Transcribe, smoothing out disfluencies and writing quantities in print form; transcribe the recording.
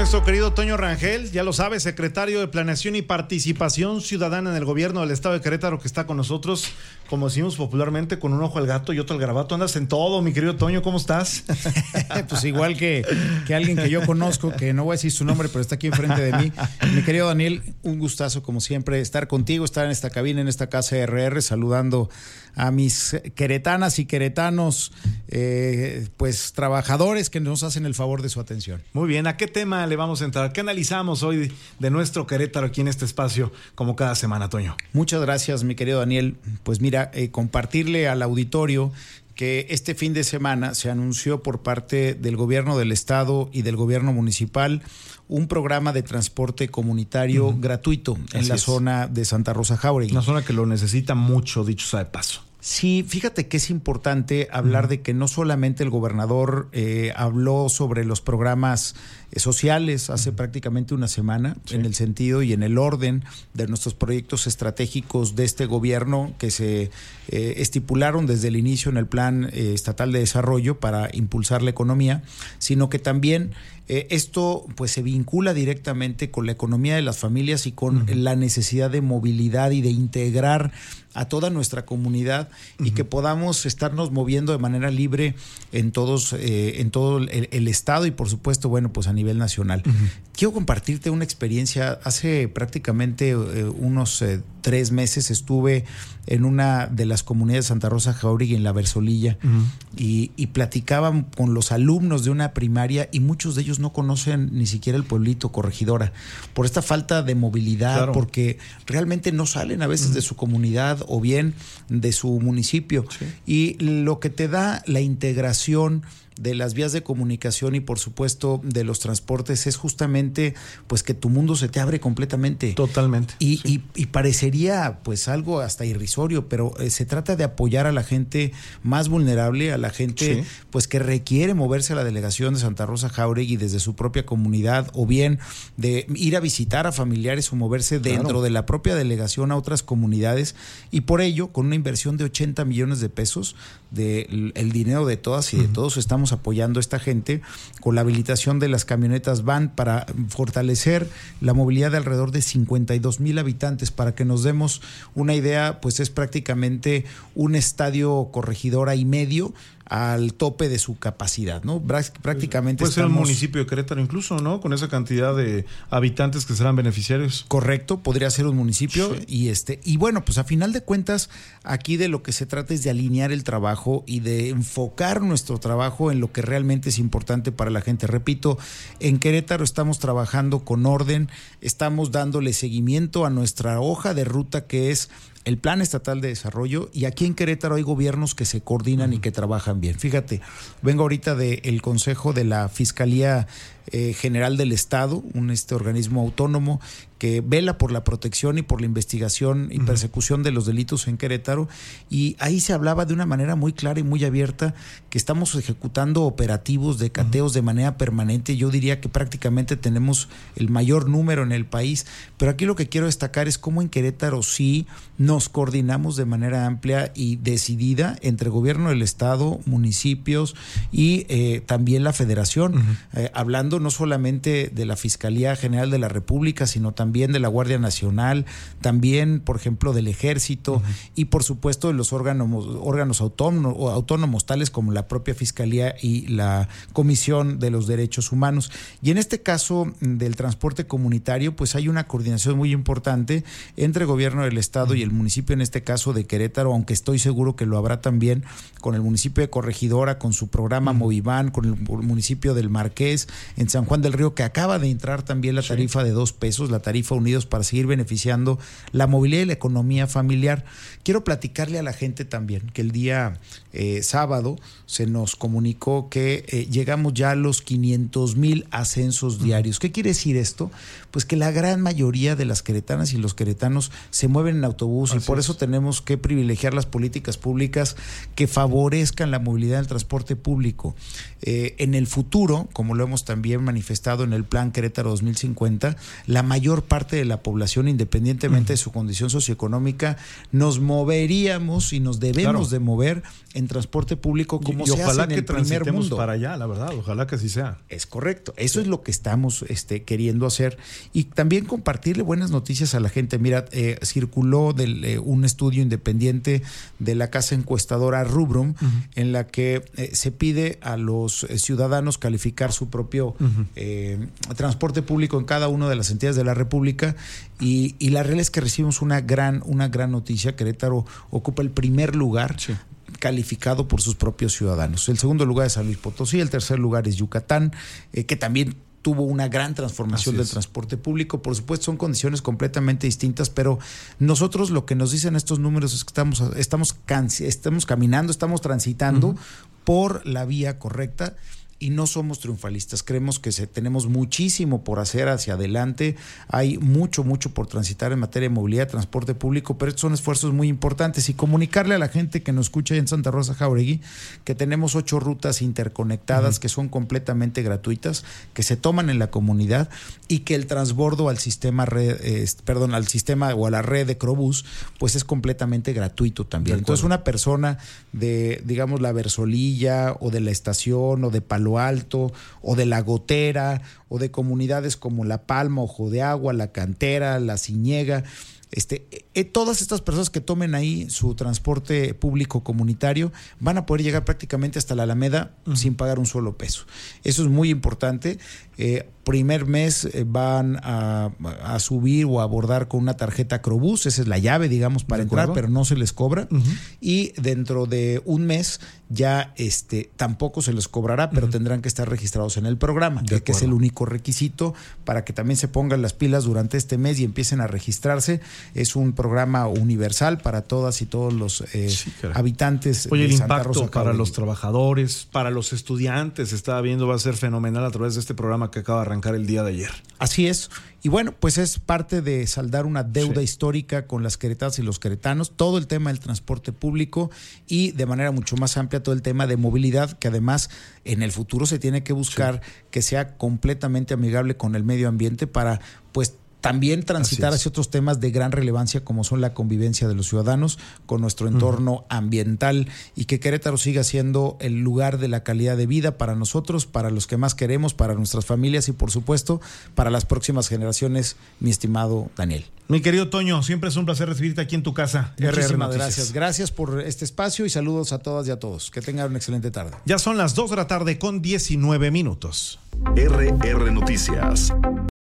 nuestro querido Toño Rangel, ya lo sabe, secretario de Planeación y Participación Ciudadana en el gobierno del estado de Querétaro, que está con nosotros, como decimos popularmente, con un ojo al gato y otro al garabato. Andas en todo, mi querido Toño, ¿cómo estás? Pues igual que alguien que yo conozco, que no voy a decir su nombre, pero está aquí enfrente de mí. Mi querido Daniel, un gustazo como siempre estar contigo, estar en esta cabina, en esta casa RR, saludando a mis queretanas y queretanos, pues trabajadores que nos hacen el favor de su atención. Muy bien, ¿a qué tema le vamos a entrar? ¿Qué analizamos hoy de nuestro Querétaro aquí en este espacio, como cada semana, Toño? Muchas gracias, mi querido Daniel. Pues mira, compartirle al auditorio que este fin de semana se anunció por parte del gobierno del estado y del gobierno municipal un programa de transporte comunitario gratuito en la zona de Santa Rosa Jáuregui. Una zona que lo necesita mucho, dicho sea de paso. Sí, fíjate que es importante hablar de que no solamente el gobernador habló sobre los programas sociales hace prácticamente una semana, en el sentido y en el orden de nuestros proyectos estratégicos de este gobierno que se estipularon desde el inicio en el Plan Estatal de Desarrollo para impulsar la economía, sino que también esto pues se vincula directamente con la economía de las familias y con la necesidad de movilidad y de integrar a toda nuestra comunidad y que podamos estarnos moviendo de manera libre en todo el estado y por supuesto, bueno, pues a nivel nacional. Quiero compartirte una experiencia. Hace prácticamente unos 3 meses estuve en una de las comunidades de Santa Rosa Jáuregui, en la Versolilla, y platicaban con los alumnos de una primaria y muchos de ellos no conocen ni siquiera el pueblito Corregidora por esta falta de movilidad, claro, porque realmente no salen a veces de su comunidad o bien de su municipio. Sí. Y lo que te da la integración de las vías de comunicación y por supuesto de los transportes es justamente pues que tu mundo se te abre completamente. Totalmente. Y parecería pues algo hasta irrisorio, pero se trata de apoyar a la gente más vulnerable, a la gente pues que requiere moverse a la delegación de Santa Rosa Jáuregui desde su propia comunidad o bien de ir a visitar a familiares o moverse dentro de la propia delegación a otras comunidades, y por ello con una inversión de 80 millones de pesos del dinero de todas y de todos estamos apoyando a esta gente con la habilitación de las camionetas van para fortalecer la movilidad de alrededor de 52,000 habitantes. Para que nos demos una idea, pues es prácticamente un estadio Corregidora y medio al tope de su capacidad, ¿no? Prácticamente puede ser un municipio de Querétaro incluso, ¿no? Con esa cantidad de habitantes que serán beneficiarios. Correcto, podría ser un municipio y bueno, pues a final de cuentas aquí de lo que se trata es de alinear el trabajo y de enfocar nuestro trabajo en lo que realmente es importante para la gente. Repito, en Querétaro estamos trabajando con orden, estamos dándole seguimiento a nuestra hoja de ruta que es el Plan Estatal de Desarrollo, y aquí en Querétaro hay gobiernos que se coordinan y que trabajan bien. Fíjate, vengo ahorita del Consejo de la Fiscalía General del Estado, un organismo autónomo que vela por la protección y por la investigación y persecución de los delitos en Querétaro, y ahí se hablaba de una manera muy clara y muy abierta que estamos ejecutando operativos de cateos de manera permanente. Yo diría que prácticamente tenemos el mayor número en el país, pero aquí lo que quiero destacar es cómo en Querétaro sí nos coordinamos de manera amplia y decidida entre gobierno del estado, municipios y también la federación, hablando no solamente de la Fiscalía General de la República, sino también de la Guardia Nacional, también, por ejemplo, del Ejército y, por supuesto, de los órganos autónomos, tales como la propia Fiscalía y la Comisión de los Derechos Humanos. Y en este caso del transporte comunitario, pues hay una coordinación muy importante entre el gobierno del estado y el municipio, en este caso de Querétaro, aunque estoy seguro que lo habrá también con el municipio de Corregidora, con su programa Moviván, con el municipio del Marqués, en San Juan del Río, que acaba de entrar también la tarifa de 2 pesos, la tarifa Unidos, para seguir beneficiando la movilidad y la economía familiar. Quiero platicarle a la gente también que el día sábado se nos comunicó que llegamos ya a los 500,000 ascensos diarios. ¿Qué quiere decir esto? Pues que la gran mayoría de las queretanas y los queretanos se mueven en autobús. Así y por eso tenemos que privilegiar las políticas públicas que favorezcan la movilidad del transporte público. En el futuro, como lo hemos también manifestado en el Plan Querétaro 2050, la mayor parte de la población, independientemente de su condición socioeconómica, nos moveríamos y nos debemos de mover en transporte público como y se hace en el primer mundo. Para allá, la verdad, ojalá que así sea. Es correcto, eso es lo que estamos queriendo hacer, y también compartirle buenas noticias a la gente. Mira, circuló un estudio independiente de la casa encuestadora Rubrum, en la que se pide a los ciudadanos calificar su propio transporte público en cada una de las entidades de la República, y la realidad es que recibimos una gran noticia. Querétaro ocupa el primer lugar. Sí. Calificado por sus propios ciudadanos. El segundo lugar es San Luis Potosí, el tercer lugar es Yucatán, que también tuvo una gran transformación del transporte público. Por supuesto, son condiciones completamente distintas, pero nosotros lo que nos dicen estos números es que estamos caminando, estamos transitando por la vía correcta. Y no somos triunfalistas, creemos que tenemos muchísimo por hacer hacia adelante, hay mucho por transitar en materia de movilidad, transporte público, pero estos son esfuerzos muy importantes, y comunicarle a la gente que nos escucha en Santa Rosa Jáuregui que tenemos 8 rutas interconectadas que son completamente gratuitas, que se toman en la comunidad, y que el transbordo al sistema al sistema o a la red de Crobús pues es completamente gratuito también. Entonces, una persona de, digamos, la Versolilla o de la Estación o de Palo Alto o de La Gotera o de comunidades como La Palma, Ojo de Agua, La Cantera, La Ciñega, todas estas personas que tomen ahí su transporte público comunitario van a poder llegar prácticamente hasta la Alameda sin pagar un solo peso. Eso es muy importante. Primer mes van a subir o a abordar con una tarjeta Crobús, esa es la llave, digamos, para entrar, pero no se les cobra. Y dentro de un mes ya tampoco se les cobrará, pero tendrán que estar registrados en el programa, que es el único requisito para que también se pongan las pilas durante este mes y empiecen a registrarse. Es un programa universal para todas y todos los habitantes. Oye, de el Santa impacto Rosa para los trabajadores, para los estudiantes, estaba viendo, va a ser fenomenal a través de este programa que acaba de arrancar el día de ayer. Así es. Y bueno, pues es parte de saldar una deuda histórica con las queretanas y los queretanos, todo el tema del transporte público y de manera mucho más amplia todo el tema de movilidad, que además en el futuro se tiene que buscar que sea completamente amigable con el medio ambiente para pues también transitar hacia otros temas de gran relevancia como son la convivencia de los ciudadanos con nuestro entorno ambiental, y que Querétaro siga siendo el lugar de la calidad de vida para nosotros, para los que más queremos, para nuestras familias y por supuesto para las próximas generaciones, mi estimado Daniel. Mi querido Toño, siempre es un placer recibirte aquí en tu casa. Muchísimas gracias. Gracias por este espacio y saludos a todas y a todos. Que tengan una excelente tarde. Ya son las 2 de la tarde con 19 minutos. RR Noticias.